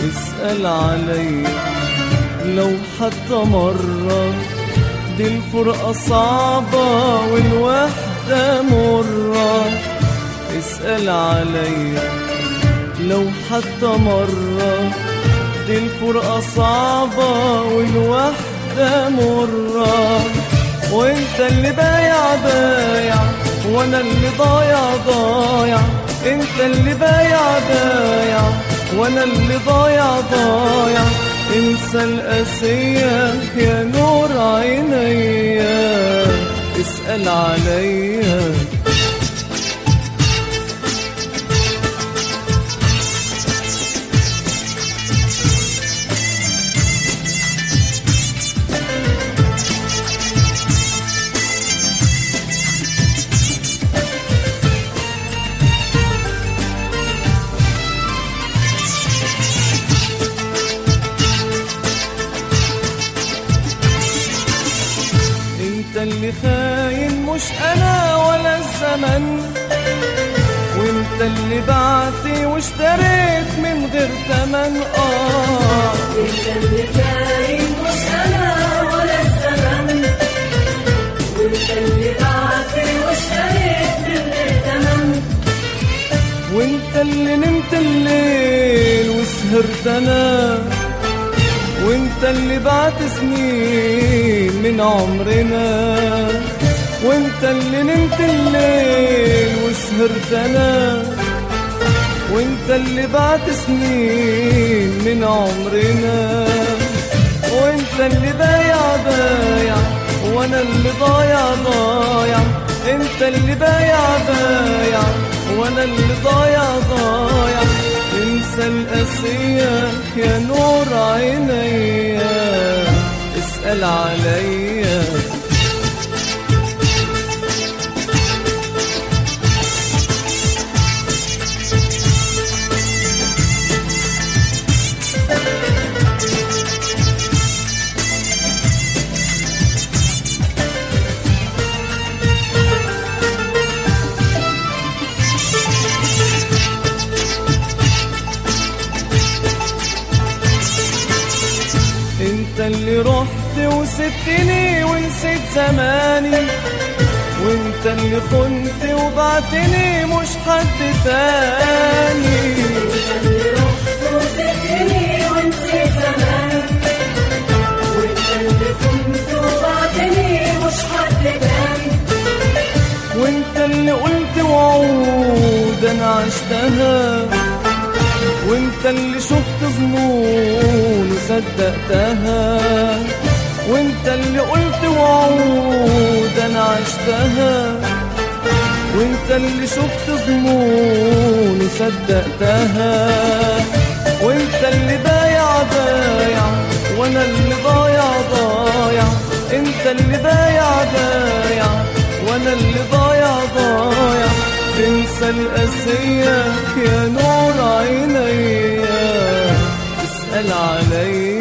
اسأل عليا لو حتى مرة، دي الفرقة صعبة والوحدة مرة. اسأل عليا لو حتى مرة، دي الفرقة صعبة والوحدة مرة. وانت اللي بايع بايع وانا اللي ضايع ضايع، انت اللي بايع بايع وانا اللي ضايع ضايع. انسى القاسية يا نور عينيا، اسأل عليا. انت اللي خاين مش انا ولا الزمن، وانت اللي بعتي واشتريت من غير تمن. انت اللي خاين مش انا ولا الزمن، وانت اللي بعتي واشتريت من غير تمن. وانت اللي نمت الليل وسهرت انا، وانت اللي بعت سنين من عمرنا. وانت اللي نمت الليل وسهرت انا، وانت اللي بعت سنين من عمرنا. وانت اللي بايع بايع وانا اللي ضايع ضايع، انت اللي بايع بايع وانا اللي ضايع ضايع. انسى القاسية يا نور عينيا، اسأل عليا. انت اللي رحت وسبتني ونسيت زماني، وانت اللي خنت وبعتني مش حد تاني. انت اللي رحت وسبتني ونسيت زماني، وانت اللي خنت وبعتني مش حد تاني. وانت اللي قلت وعود انا عشتها، وانت اللي شفت ظنون وصدقتها. وانت اللي قلت وعود انا عشتها، وانت اللي شفت ظنون وصدقتها. وانت اللي بايع بايع وانا اللي ضايع ضايع، انت اللي بايع بايع وانا اللي ضايع ضايع. انسى القاسية يا نور عينيا، اسأل عليا.